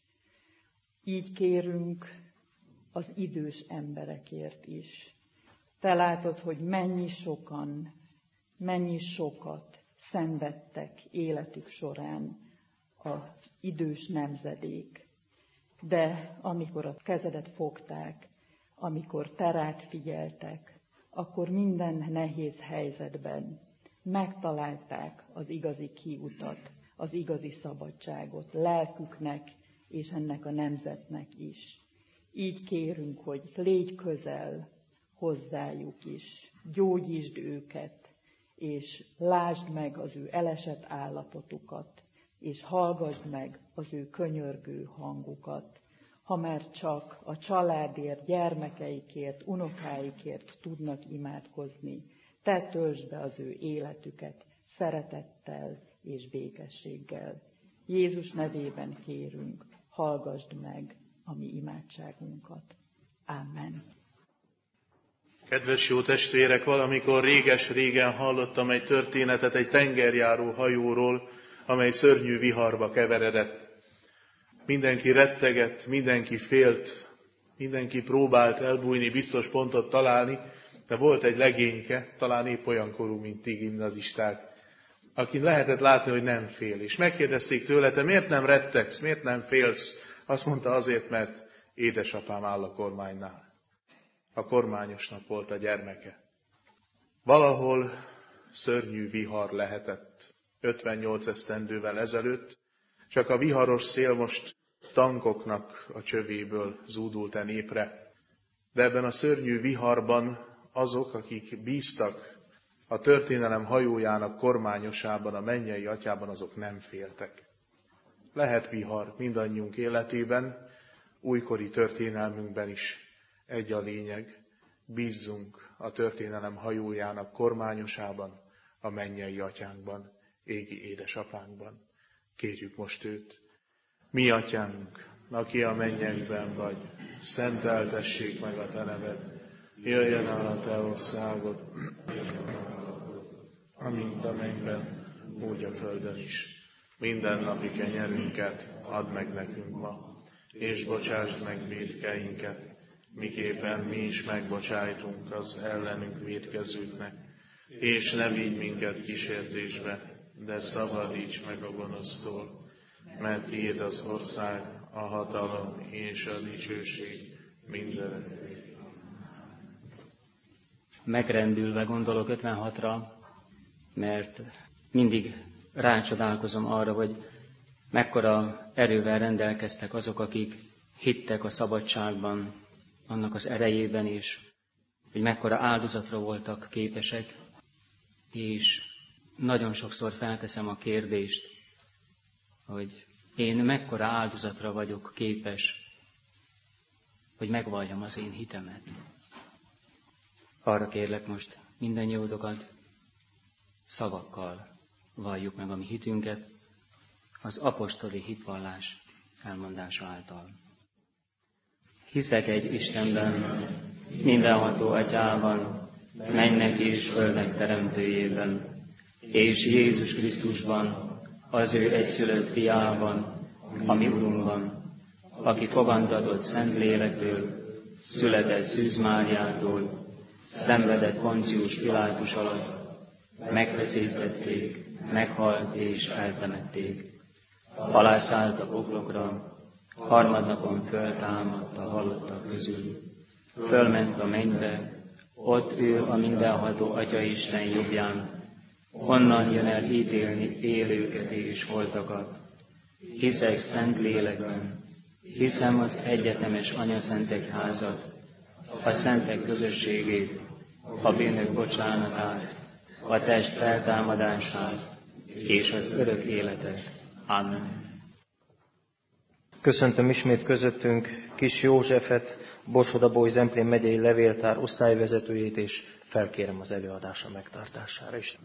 Így kérünk az idős emberekért is. Te látod, hogy mennyi sokan, mennyi sokat szenvedtek életük során az idős nemzedék. De amikor a kezedet fogták, amikor te rád figyeltek, akkor minden nehéz helyzetben megtalálták az igazi kiutat, az igazi szabadságot lelküknek és ennek a nemzetnek is. Így kérünk, hogy légy közel hozzájuk is, gyógyítsd őket, és lásd meg az ő elesett állapotukat, és hallgassd meg az ő könyörgő hangukat, ha már csak a családért, gyermekeikért, unokáikért tudnak imádkozni. Te töltsd be az ő életüket szeretettel és békességgel. Jézus nevében kérünk, hallgassd meg a mi imádságunkat. Amen. Kedves jó testvérek, valamikor réges-régen hallottam egy történetet egy tengerjáró hajóról, amely szörnyű viharba keveredett. Mindenki rettegett, mindenki félt, mindenki próbált elbújni, biztos pontot találni, de volt egy legényke, talán épp olyan korú, mint ti gimnazisták, akin lehetett látni, hogy nem fél. És megkérdezték tőle: te miért nem rettegsz, miért nem félsz? Azt mondta: azért, mert édesapám áll a kormánynál. A kormányosnak volt a gyermeke. Valahol szörnyű vihar lehetett ötvennyolc esztendővel ezelőtt, csak a viharos szél most tankoknak a csövéből zúdult a népre. De ebben a szörnyű viharban azok, akik bíztak a történelem hajójának kormányosában, a mennyei atyában, azok nem féltek. Lehet vihar mindannyiunk életében, újkori történelmünkben is egy a lényeg: bízzunk a történelem hajójának kormányosában, a mennyei atyánkban, égi édesapánkban. Kérjük most őt. Mi atyánk, aki a mennyekben vagy, szenteltessék meg a te neved, jöjjön el a te országod, amint a mennyben, úgy a földön is. Minden napi kenyerünket add meg nekünk ma, és bocsásd meg vétkeinket, miképpen mi is megbocsájtunk az ellenünk vétkezőknek, és ne vigy minket kísértésbe, de szabadíts meg a gonosztól, mert tiéd az ország, a hatalom és a dicsőség mindenekig. Megrendülve gondolok ötvenhatra, mert mindig rácsodálkozom arra, hogy mekkora erővel rendelkeztek azok, akik hittek a szabadságban, annak az erejében, és hogy mekkora áldozatra voltak képesek, és nagyon sokszor felteszem a kérdést, hogy én mekkora áldozatra vagyok képes, hogy megvalljam az én hitemet. Arra kérlek most mindannyiótokat, szavakkal valljuk meg a mi hitünket az apostoli hitvallás elmondása által. Hiszek egy Istenben, mindenható Atyában, mennek és földnek teremtőjében, és Jézus Krisztusban, az ő egyszülött fiában, ami Urunkban, aki fogantatott Szentlélektől, született Szűz Máriától, szenvedett Poncius Pilátus alatt, megfeszítették, meghalt és eltemették. Alászállt a poklokra, harmadnapon föltámadt a halottak közül. Fölment a mennybe, ott ül a mindenható Atyaisten jobbján, onnan jön el ítélni élőket és holtakat. Hiszek szent lélekben, hiszem az egyetemes anyaszent egyházat, a szentek közösségét, a bűnök bocsánatát, a test feltámadását és az örök életet. Amen. Köszöntöm ismét közöttünk Kis Józsefet, Borsod-Abaúj Zemplén megyei levéltár osztályvezetőjét, és felkérem az előadása megtartására is.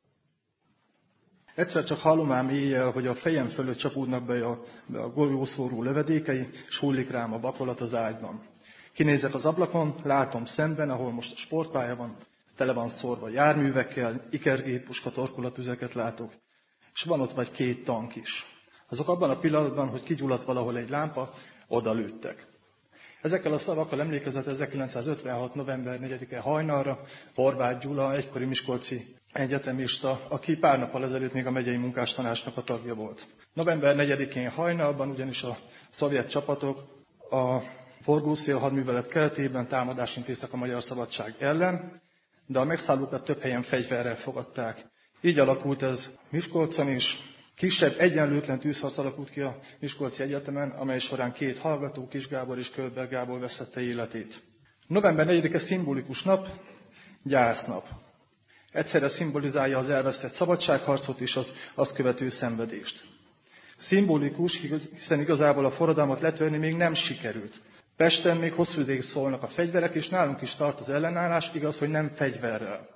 Egyszer csak hallom ám éjjel, hogy a fejem fölött csapódnak be a, be a golyószóró lövedékei, s hullik rám a vakolat az ágyban. Kinézek az ablakon, látom szemben, ahol most a sportpálya van, tele van szórva járművekkel, ikergéppuska torkolatüzeket látok, és van ott vagy két tank is. Azok abban a pillanatban, hogy kigyulladt valahol egy lámpa, oda lőttek. Ezekkel a szavakkal emlékezett ezerkilencszázötvenhat. november negyedike hajnalra Horváth Gyula, egykori miskolci egyetemista, aki pár nappal ezelőtt még a megyei munkástanácsnak a tagja volt. november negyedikén hajnalban ugyanis a szovjet csapatok a forgószél hadművelet keretében támadást intéztek a magyar szabadság ellen, de a megszállókat több helyen fegyverrel fogadták. Így alakult ez Miskolcon is. Kisebb egyenlőtlen tűzharc alakult ki a Miskolci Egyetemen, amely során két hallgató, Kis Gábor és Kölber Gábor vesztette életét. november negyedike szimbolikus nap, gyásznap. Egyszerre szimbolizálja az elvesztett szabadságharcot és az azt követő szenvedést. Szimbolikus, hiszen igazából a forradalmat letörni még nem sikerült. Pesten még hosszú ideig szólnak a fegyverek, és nálunk is tart az ellenállás, igaz, hogy nem fegyverrel.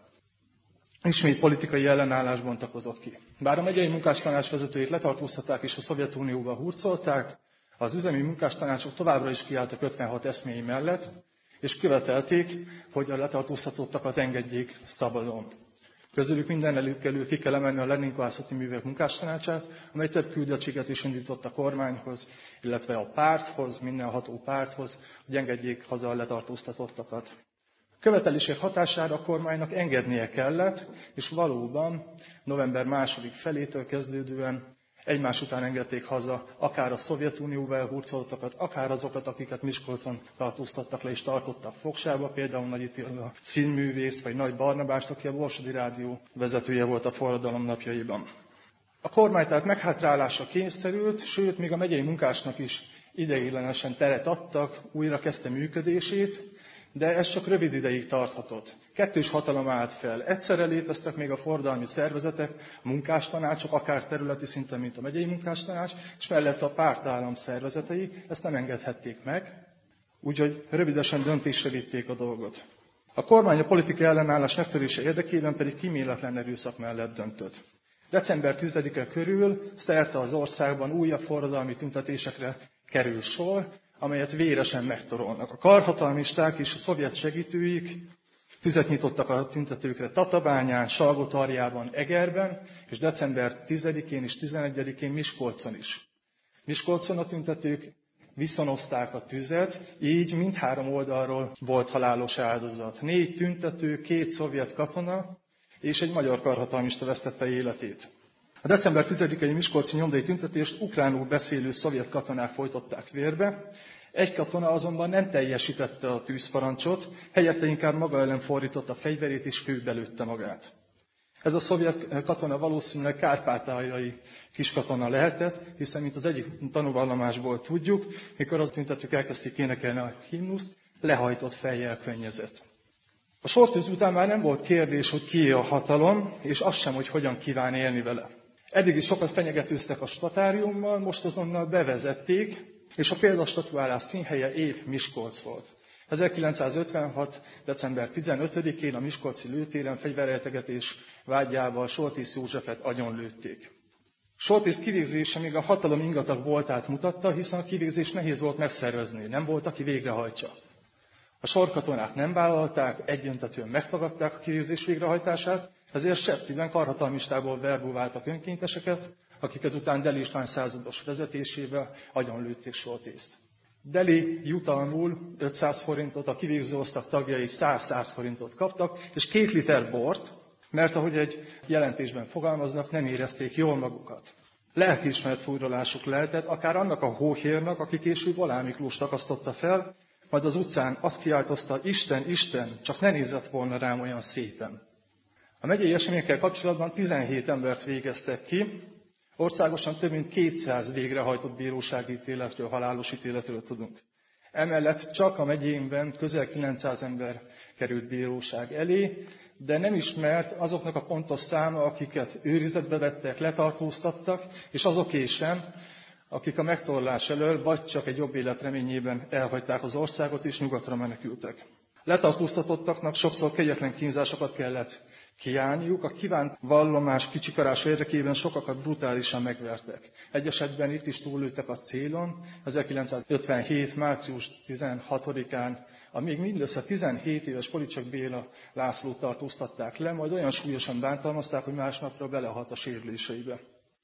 Ismét politikai ellenállás bontakozott ki. Bár a megyei munkástanács vezetőjét letartóztatták és a Szovjetunióval hurcolták, az üzemi munkástanácsok továbbra is kiálltak ötvenhat eszméi mellett, és követelték, hogy a letartóztatottakat engedjék szabadon. Közülük minden előkelő ki kell emelni a Leninkohászati Művek Munkástanácsát, amely több küldöttséget is indított a kormányhoz, illetve a párthoz, minden ható párthoz, hogy engedjék haza a letartóztatottakat. Követelések hatására a kormánynak engednie kellett, és valóban november második felétől kezdődően egymás után engedték haza akár a Szovjetunióval elhurcoltakat, akár azokat, akiket Miskolcon tartóztattak le és tartottak fogságba, például Nagy Attila színművészt, vagy Nagy Barnabást, aki a Borsodi Rádió vezetője volt a forradalom napjaiban. A kormány tehát meghátrálásra kényszerült, sőt, még a megyei munkásnak is ideiglenesen teret adtak, újra kezdte működését, de ez csak rövid ideig tarthatott. Kettős hatalom állt fel. Egyszerre léteztek még a forradalmi szervezetek, a munkástanácsok, akár területi szinten, mint a megyei munkástanács, és mellett a pártállam szervezetei ezt nem engedhették meg, úgyhogy rövidesen döntésre vitték a dolgot. A kormány a politikai ellenállás megtörése érdekében pedig kíméletlen erőszak mellett döntött. december tizedike körül szerte az országban újabb forradalmi tüntetésekre kerül sor, amelyet véresen megtorolnak. A karhatalmisták és a szovjet segítőik tüzet nyitottak a tüntetőkre Tatabányán, Salgótarjában, Egerben, és december tizedikén és tizenegyedikén Miskolcon is. Miskolcon a tüntetők viszonozták a tüzet, így mindhárom oldalról volt halálos áldozat. Négy tüntető, két szovjet katona és egy magyar karhatalmista vesztette életét. A december tizedikei miskolci nyomdai tüntetést ukránul beszélő szovjet katonák folytották vérbe. Egy katona azonban nem teljesítette a tűzparancsot, helyette inkább maga ellen fordította a fegyverét és főbelőtte magát. Ez a szovjet katona valószínűleg kárpátaljai kiskatona lehetett, hiszen mint az egyik tanúvallomásból tudjuk, mikor az tüntetők elkezdték énekelni a himnuszt, lehajtott fejjel könnyezett. A sortűz után már nem volt kérdés, hogy kié a hatalom, és az sem, hogy hogyan kíván élni vele. Eddig is sokat fenyegetőztek a statáriummal, most azonnal bevezették, és a példastatuálás színhelye épp Miskolc volt. ezerkilencszázötvenhat. december tizenötödikén a miskolci lőtéren fegyvereltegetés vágyával Soltész Józsefet agyonlőtték. Shortliszt kivégzése még a hatalom ingatag voltát mutatta, hiszen a kivégzés nehéz volt megszervezni, nem volt, aki végrehajtsa. A sorkatonák nem vállalták, egyöntetően megtagadták a kivégzés végrehajtását, ezért septiben karhatalmistából verbuváltak önkénteseket, akik ezután Deli István százados vezetésével agyonlőtték Shortliszt. Deli jutalmul ötszáz forintot, a kivégző osztag tagjai száz-száz forintot kaptak, és két liter bort, mert ahogy egy jelentésben fogalmaznak, nem érezték jól magukat. Lelkiismeret fúrralásuk lehetett, akár annak a hóhérnak, aki később Oláh Miklós takasztotta fel, majd az utcán azt kiáltozta, Isten, Isten, csak ne nézett volna rám olyan szépen. A megyei eseményekkel kapcsolatban tizenhét embert végeztek ki, országosan több mint kétszáz végrehajtott bírósági ítéletről, halálos ítéletről tudunk. Emellett csak a megyénkben közel kilencszáz ember került bíróság elé, de nem ismert azoknak a pontos száma, akiket őrizetbe vettek, letartóztattak, és azoké sem, akik a megtorlás elől vagy csak egy jobb élet reményében elhagyták az országot és nyugatra menekültek. Letartóztatottaknak sokszor kegyetlen kínzásokat kellett kiállniuk, a kívánt vallomás kicsikarása érdekében sokakat brutálisan megvertek. Egy esetben itt is túllőttek a célon, ezerkilencszázötvenhét. március tizenhatodikán a még mindössze tizenhét éves Policsak Béla Lászlót tartóztatták le, majd olyan súlyosan bántalmazták, hogy másnapra belehalt a sérüléseibe.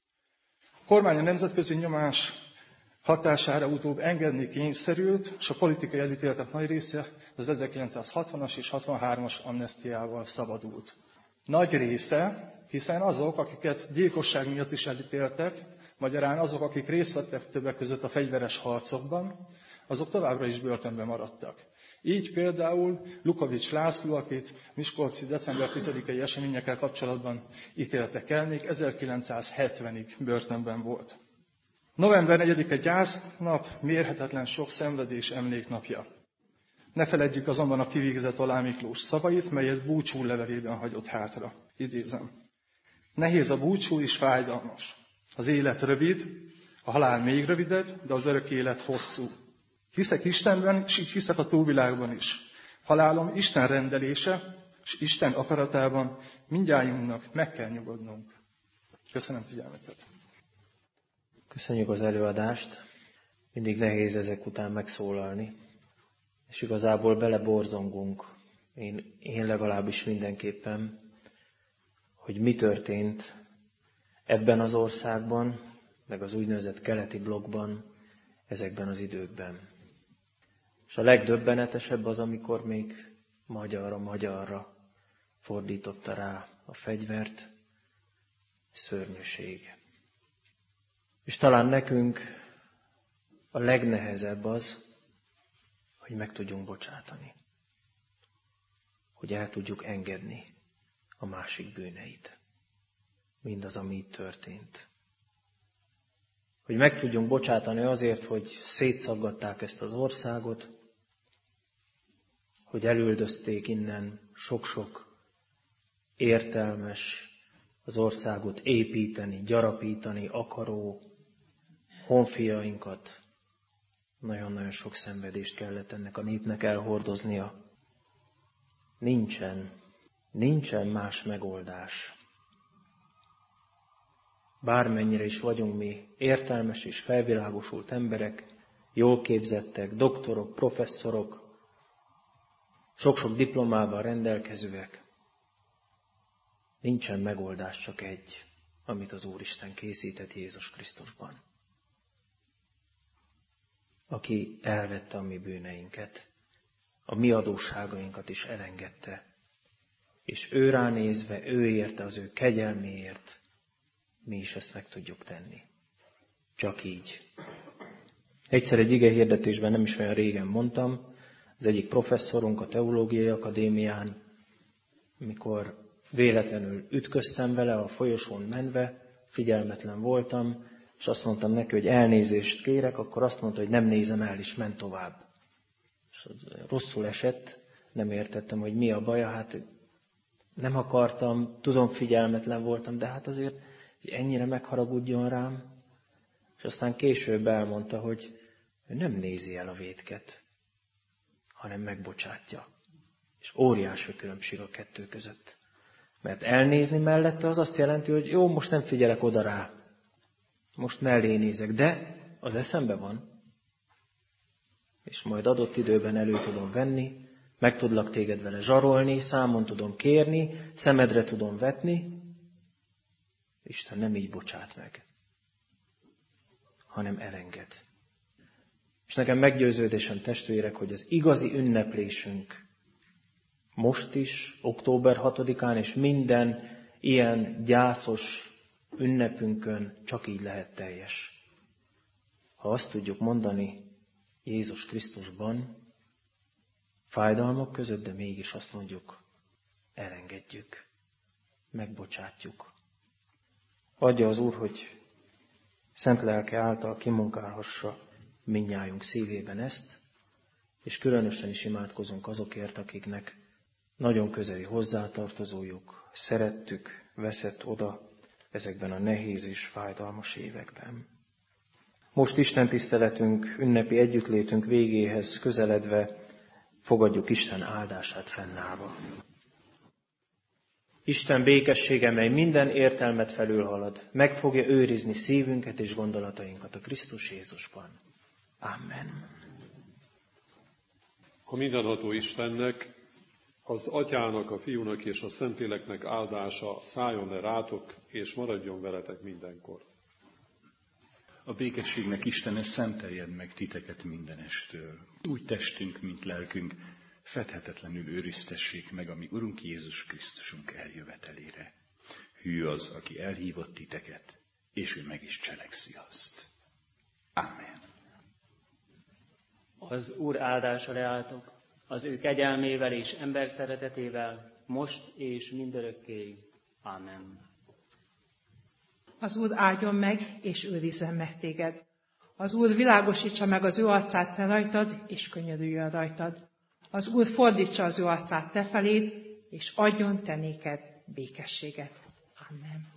A kormány a nemzetközi nyomás hatására utóbb engedni kényszerült, és a politikai elítéltek nagy része az ezerkilencszázhatvanas és hatvanhármas amnesztiával szabadult. Nagy része, hiszen azok, akiket gyilkosság miatt is elítéltek, magyarán azok, akik részt vettek többek között a fegyveres harcokban, azok továbbra is börtönben maradtak. Így például Lukovics László, akit miskolci december tizedikei eseményekkel kapcsolatban ítéltek el, még ezerkilencszázhetvenig börtönben volt. november negyedike gyásznap, mérhetetlen sok szenvedés emléknapja. Ne feledjük azonban a kivégzett Oláh Miklós szavait, melyet búcsú levelében hagyott hátra. Idézem. Nehéz a búcsú és fájdalmas. Az élet rövid, a halál még rövidebb, de az örök élet hosszú. Hiszek Istenben, és így hiszek a túlvilágban is. Halálom Isten rendelése, és Isten akaratában mindnyájunknak meg kell nyugodnunk. Köszönöm figyelmeket. Köszönjük az előadást. Mindig nehéz ezek után megszólalni. És igazából beleborzongunk, én, én legalábbis mindenképpen, hogy mi történt ebben az országban, meg az úgynevezett keleti blokkban, ezekben az időkben. És a legdöbbenetesebb az, amikor még magyarra magyarra fordította rá a fegyvert, szörnyűség. És talán nekünk a legnehezebb az, hogy meg tudjunk bocsátani. Hogy el tudjuk engedni a másik bűneit. Mindaz, ami itt történt. Hogy meg tudjunk bocsátani azért, hogy szétszaggatták ezt az országot, hogy elüldözték innen sok-sok értelmes, az országot építeni, gyarapítani akaró honfiainkat. Nagyon-nagyon sok szenvedést kellett ennek a népnek elhordoznia. Nincsen, nincsen más megoldás. Bármennyire is vagyunk mi értelmes és felvilágosult emberek, jól képzettek, doktorok, professzorok, sok-sok diplomával rendelkezőek, nincsen megoldás, csak egy, amit az Úristen készített Jézus Krisztusban, aki elvette a mi bűneinket, a mi adósságainkat is elengedte, és ő ránézve, ő érte, az ő kegyelméért, mi is ezt meg tudjuk tenni. Csak így. Egyszer egy ige hirdetésben nem is olyan régen mondtam, az egyik professzorunk a Teológiai Akadémián, amikor véletlenül ütköztem vele a folyosón menve, figyelmetlen voltam, és azt mondtam neki, hogy elnézést kérek, akkor azt mondta, hogy nem nézem el, és ment tovább. És rosszul esett, nem értettem, hogy mi a baja, hát nem akartam, tudom, figyelmetlen voltam, de hát azért hogy ennyire megharagudjon rám. És aztán később elmondta, hogy ő nem nézi el a vétket, hanem megbocsátja. És óriási különbség a kettő között. Mert elnézni mellette az azt jelenti, hogy jó, most nem figyelek oda rá. most mellé nézek, de az eszembe van, és majd adott időben elő tudom venni, meg tudlak téged vele zsarolni, számon tudom kérni, szemedre tudom vetni. Isten nem így bocsát meg, hanem elenged. És nekem meggyőződésem, testvérek, hogy az igazi ünneplésünk most is, október hatodikán, és minden ilyen gyászos ünnepünkön csak így lehet teljes. Ha azt tudjuk mondani Jézus Krisztusban, fájdalmak között, de mégis azt mondjuk, elengedjük, megbocsátjuk. Adja az Úr, hogy szent lelke által kimunkálhassa mindnyájunk szívében ezt, és különösen is imádkozunk azokért, akiknek nagyon közeli hozzátartozójuk, szerettük, veszett oda ezekben a nehéz és fájdalmas években. Most Isten tiszteletünk, ünnepi együttlétünk végéhez közeledve fogadjuk Isten áldását fennállva. Isten békessége, mely minden értelmet felülhalad, meg fogja őrizni szívünket és gondolatainkat a Krisztus Jézusban. Amen. A mindenható Istennek, az Atyának, a Fiúnak és a Szentléleknek áldása szálljon le rátok, és maradjon veletek mindenkor. A békességnek Istene szenteljen meg titeket mindenestől. Úgy testünk, mint lelkünk, fedhetetlenül őriztessék meg a mi Urunk Jézus Krisztusunk eljövetelére. Hű az, aki elhívott titeket, és ő meg is cselekszi azt. Amen. Az Úr áldása leálltok, az ő kegyelmével és ember szeretetével, most és mindörökké. Amen. Az Úr áldjon meg, és őrizzen meg téged. Az Úr világosítsa meg az ő arcát te rajtad, és könyörüljön rajtad. Az Úr fordítsa az ő arcát te feléd, és adjon te néked békességet. Amen.